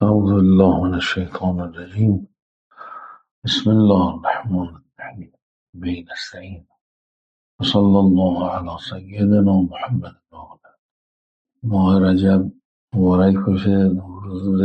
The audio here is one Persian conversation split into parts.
أعوذ بالله من الشيطان الرجيم. بسم الله الرحمن الرحيم. به نستعين. وصلى الله على سیدنا محمد وآله. ماه رجب مبارک باشه. روز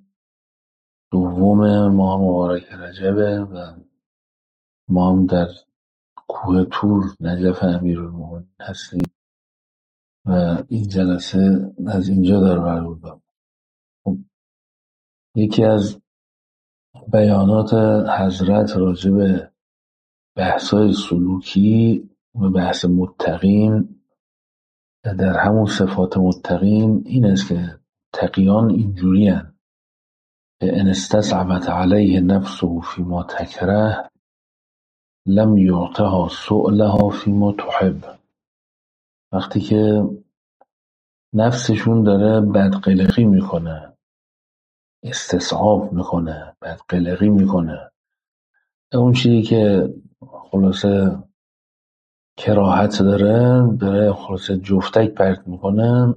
دوم ماه مبارک رجبه و ما هم در کوه طور نجف امیرالمومنین هستیم و این جلسه از اینجا داره برگزار. خب، یکی از بیانات حضرت راجع به بحث‌های سلوکی و بحث متقین در همون صفات متقین این است که تقیان اینجوری هن ان استصعبت علیه نفسه فیما تکره لم یعطها سؤلها فیما تحب. وقتی که نفسشون داره بدقلقی میکنه، استصعاب میکنه، بدقلقی میکنه، اون چیزی که خلاصه کراهت داره خلاصه جفتک پرت میکنه،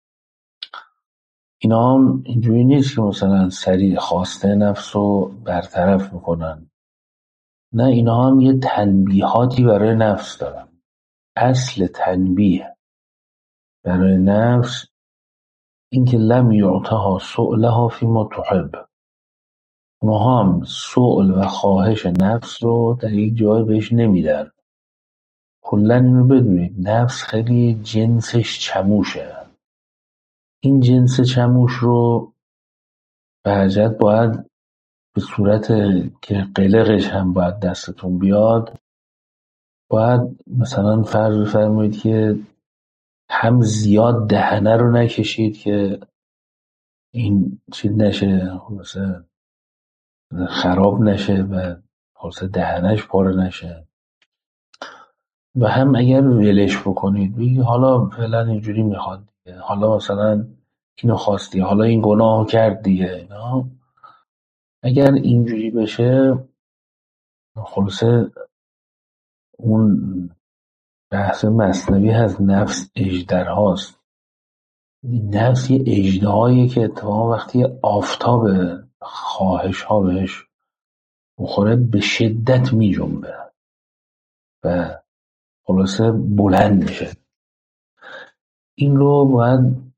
اینا هم اینجوری نیست که مثلا سریع خواسته نفس رو برطرف میکنن. نه، اینا هم یه تنبیهاتی برای نفس دارن. اصل تنبیه برای نفس این که لم یعطها سؤلها فیما تحب. ما هم سؤل و خواهش نفس رو در یک جای بهش نمیدن. کلن اینو بدونید، نفس خیلی جنسش چموشه. این جنس چموش رو بهجت باید به صورت که قلقش هم باید دستتون بیاد، باید مثلا فرض بفرمایید که هم زیاد دهنه رو نکشید که این چیز نشه، خلاصه خراب نشه و خلاصه دهنش پاره نشه، و هم اگر ولش بکنید بگی حالا فعلا اینجوری میخواد دیگه، حالا مثلا اینو خواستی، حالا این گناهو کرد دیگه. اگر اینجوری بشه خلاصه اون بحث مثنوی هست، نفس اژدرهاست. نفس یه اژدهاییه که اتفاقا وقتی آفتاب خواهش ها بهش بخوره به شدت می جنبه و خلاصه بلند میشه. این رو باید،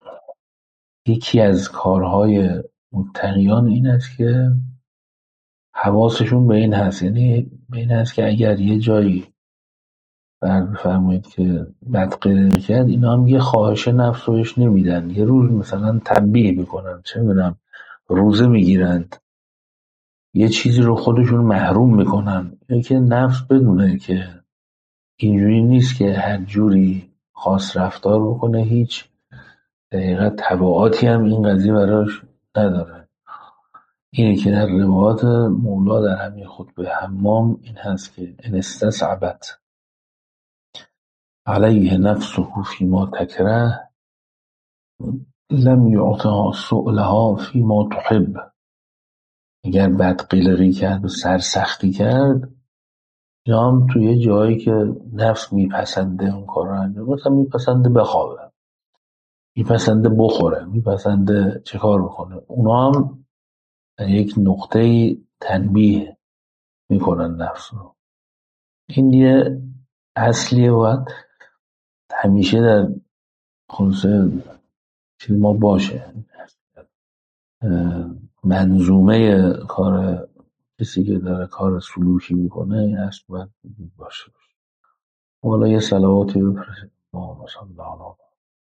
یکی از کارهای متقیان این است که حواسشون به این هست، یعنی به این هست که اگر یه جایی بفرمایید که بدقلقی کرد، اینا هم یه خواهش نفس رو بهش نمیدن. یه روز مثلا تنبیه میکنن، چه میدونم روزه میگیرند، یه چیزی رو خودشون محروم میکنن، یعنی که نفس بدونه که اینجوری نیست که هر جوری خاص رفتار بکنه، هیچ دقیقا تبعاتی هم این قضیه براش نداره. اینه که در روایات مولا در همین خطبه حمام این هست که ان استصعبت علیه نفسه فیما تکره لم یعطها سؤلها فیما تحب. اگر بدقلقی کرد و سرسختی کرد، یا هم توی جایی که نفس میپسنده اون کار رو انجام، مثلا میپسنده بخوابه، میپسنده بخوره، میپسنده چه کار بکنه، اونا هم یک نقطه تنبیه میکنن نفس رو. این یه اصلیه، باید همیشه در خلاصه چیز ما باشه، منظومه کار کسی که داره کار سلوکی میکنه این اصل باید باشه. حالا یه صلواتی بفرستید. اللهم صل علی محمد.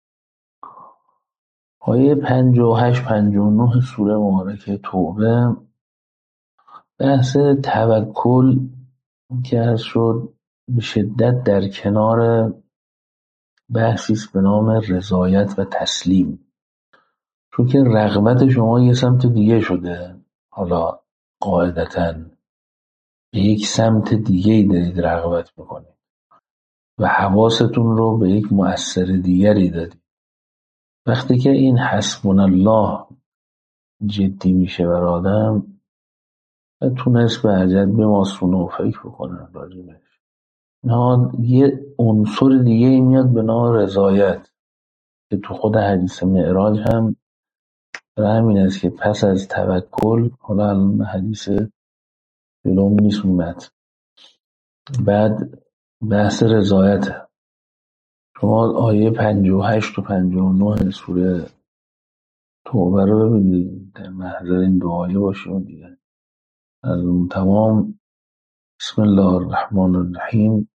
آیه 58-59 سوره مبارکه توبه بحث توکل که از شد به شدت در کنار بحثی است به نام رضایت و تسلیم. چون که رغبت شما یه سمت دیگه شده، حالا قاعدتاً به یک سمت دیگه دارید رغبت میکنید و حواستون رو به یک مؤثر دیگری دادید. وقتی که این حسبنا الله جدی میشه بر آدم و تونست به عجل به ما سونو فکر بکنن راجبش، یه عنصر دیگه میاد به نام رضایت که تو خود حدیث معراج هم همین است که پس از توکل، حالا الان حدیث جلوم نیست اومد، بعد بحث رضایته. شما آیه 58 و 59 سوره توبه رو ببینید، در محضر این دعایه باشیم دیگه. از اون تمام بسم الله الرحمن الرحیم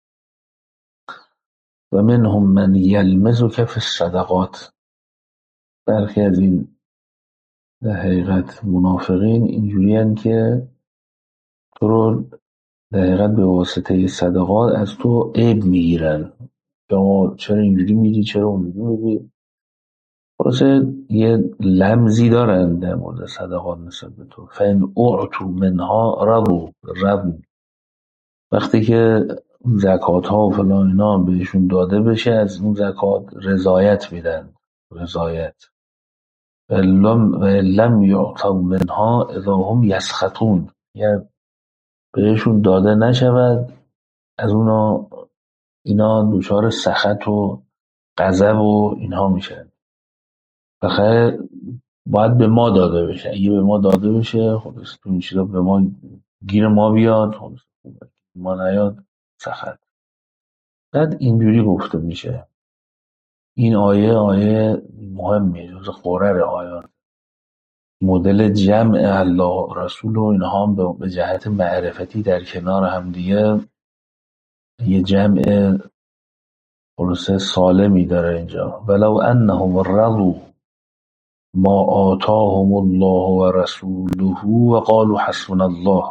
و منهم من یلمزک فی الصدقات. برخی از این در حقیقت منافقین اینجوری که تو رو در حقیقت به واسطه صدقات از تو عیب میگیرن، یا چرا اینجوری میدی، چرا اونجوری میدی. خلاصه یه لمزی دارن در مورد صدقات نسبت به تو. فان اعطوا منها رضوا. وقتی که زکات ها و فلان اینا بهشون داده بشه، از اون زکات رضایت میدن. رضایت. و لم یعطوا منها اذا هم یسخطون. اگر بهشون داده نشود، از اونا اینا دچار سخط و غضب و اینها میشن. بخاطر باید به ما داده بشه. اگه به ما داده بشه، خب این چیزا به ما گیر ما بیاد، خب ما نیاد، سخت. بعد اینجوری گفته میشه. این آیه مهمیه، جز قرر آیات. مدل جمع الله رسول و اینها هم به جهت معرفتی در کنار هم دیگه یه جمع خلاصه سالمی داره اینجا. ولو انهم رضوا ما آتاهم الله و رسوله و قالوا حسبنا الله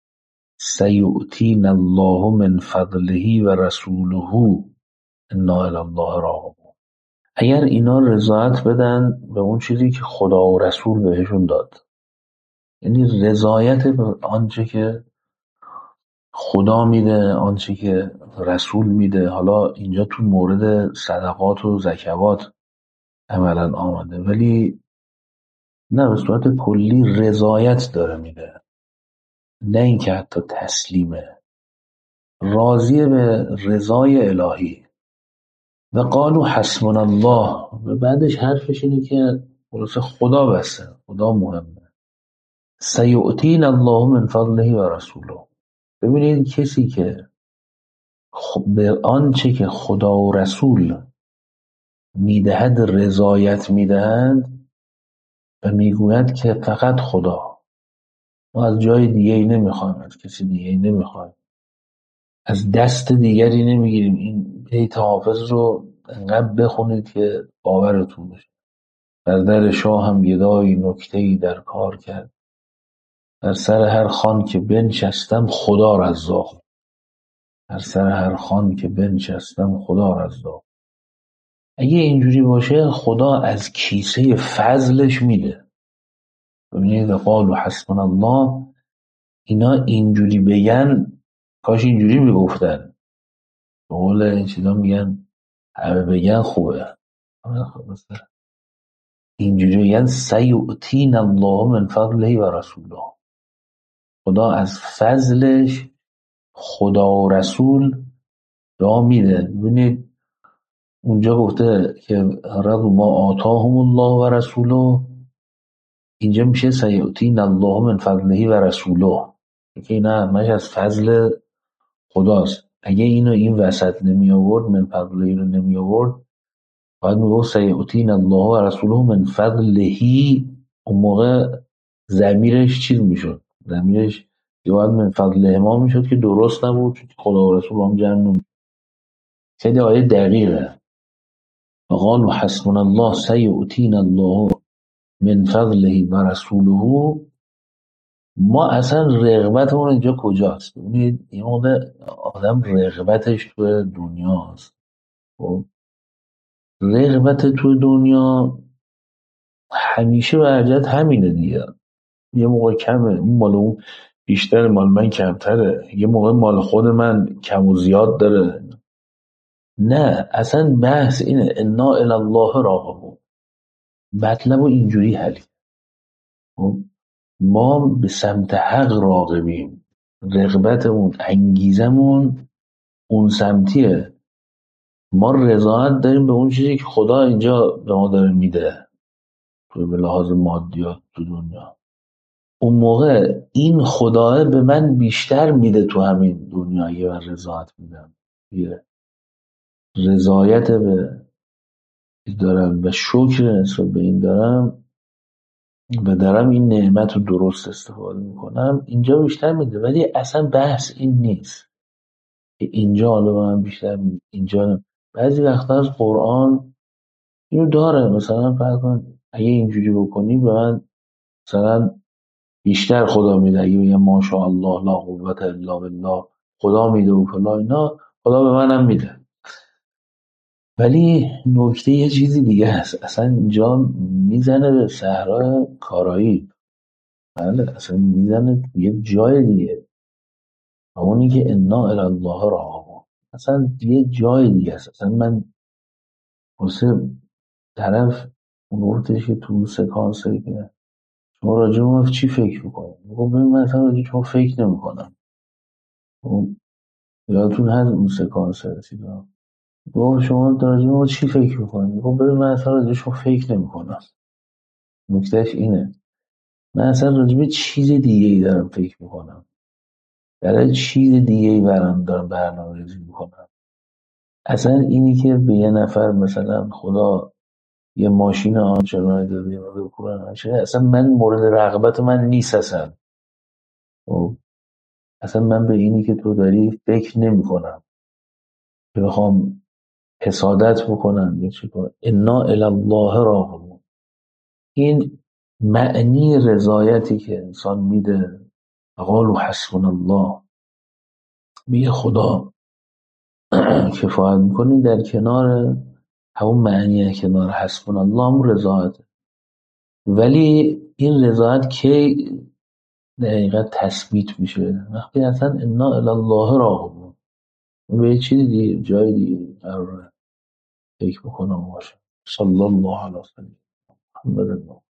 سیؤتینا الله من فضله و رسوله انا الی الله راغبون. اگر اینا رضایت بدن به اون چیزی که خدا و رسول بهشون داد، یعنی رضایت به آنچه که خدا میده، آنچه که رسول میده. حالا اینجا تو مورد صدقات و زکوات عملا آمده، ولی نه، به صورت کلی رضایت داره میده، نه اینکه حتی تسلیمه، راضیه به رضای الهی. و قالوا حسبنا الله. و بعدش حرفش اینه که خلاص خدا بسه، خدا مهمه. سیؤتینا الله من فضله و رسوله. ببینید کسی که به آنچه که خدا و رسول میدهد رضایت میدهند و میگوید که فقط خدا، ما از جای دیگه ای نمیخوایم، از کسی دیگه ای نمیخوایم، از دست دیگری نمیگیریم. این بیت حافظ رو انقدر بخونید که باورتون بشه. بر در شاه هم گدایی نکته‌ای در کار کرد، در سر هر خوان که بنشستم خدا رزاق. در سر هر خوان که بنشستم خدا رزاق. اگه اینجوری باشه، خدا از کیسه فضلش میده. ببینید قالوا حسبنا الله، اینا اینجوری بگن، کاش اینجوری میگفتن. به قول این چیزا میگن همه بگن خوبه. اینجوری بگن سیؤتینا الله من فضله و رسوله. خدا از فضلش خدا و رسول را میده. ببینید اونجا گفته که رضوا ما آتاهم الله و رسوله، اینجا میشه سیؤتینا الله من فضله و رسوله، که این همش از فضل خداست. اگه اینو این وسط نمی آورد، من فضله رو نمی آورد، باید میگفت سیؤتینا الله و رسوله من فضلهی. اون موقع ضمیرش چیز میشد، ضمیرش یه باید من فضله ما میشد که درست نبود، چون خدا و رسول هم جمع نمید. خیلی آیه دقیقه. وقالوا حسبنا الله سیؤتینا الله من فضله و رسوله. ما اصلا رغبتمون اینجا کجاست؟ ببینید این موقع آدم رغبتش تو دنیاست. خب رغبت تو دنیا همیشه برجت همینه دیگه. یه موقع کمه، این مال اون بیشتر، مال من کمتره، یه موقع مال خود من کم و زیاد داره. نه، اصلا بحث اینه انا الی الله راغبون. مطلب رو اینجوری حل. ما به سمت حق راغبیم، رغبتمون، انگیزمون اون سمتیه. ما رضایت داریم به اون چیزی که خدا اینجا به ما داره میده. به لحاظ مادیات تو دنیا. اون موقع این خداه به من بیشتر میده تو همین دنیا یه من رضایت میدم، یه رضایت به دارم و شکر نسبت به این دارم و دارم این نعمت رو درست استفاده میکنم، اینجا بیشتر میده. ولی اصلا بحث این نیست که اینجا حالا به من بیشتر میده اینجا نه. بعضی وقتا از قرآن اینو داره، مثلا فرض کن اگه اینجوری بکنی به من مثلا بیشتر خدا میده، اگه بگم ماشاءالله لا قوت الا بالله خدا میده و فلا اینا، خدا به منم میده. ولی نکته یه چیزی دیگه هست، اصلا اینجا میزنه به صحرای کارایی. بله اصلا میزنه یه جای دیگه، اونی که انا الی الله راغبون، اصلا یه جای دیگه است. اصلا من واسه طرف اون وقتش که تو سکانسه که شما راجع به ما چی فکر میکنم، خب ببین من اصلا راجع به شما فکر نمیکنم. یادتون هست اون سکانس رسیدم گفت شما راجع به ما چی فکر میکنی، خب ببین من اصلا راجع به شما فکر نمیکنم. نکتهش اینه من اصلا راجع به چیز دیگه ای دارم فکر میکنم، برای چیز دیگه ای دارم برنامه ریزی میکنم. اصلا اینی که به یه نفر مثلا خدا یه ماشین آنچنانی داده یا بکنن اصلا من مورد رغبت من نیست اصلا. خب، اصلا من به اینی که تو داری فکر نمی کنم که بخوام حسادت بکنم یا چی کنم. انا الی الله راغبون، این معنی رضایتی که انسان میده. قالوا حسبنا الله، به خدا کفایت میکنی، در کنار همون معنی کنار حسبنا الله هم رضایت. ولی این رضایت که دقیقا تثبیت میشه وقتی اصلا انا الی الله راغبون، به یه چیزی دیگه جای دیگه قراره فکر بکنم باشه. صلی الله علیه و سلم محمد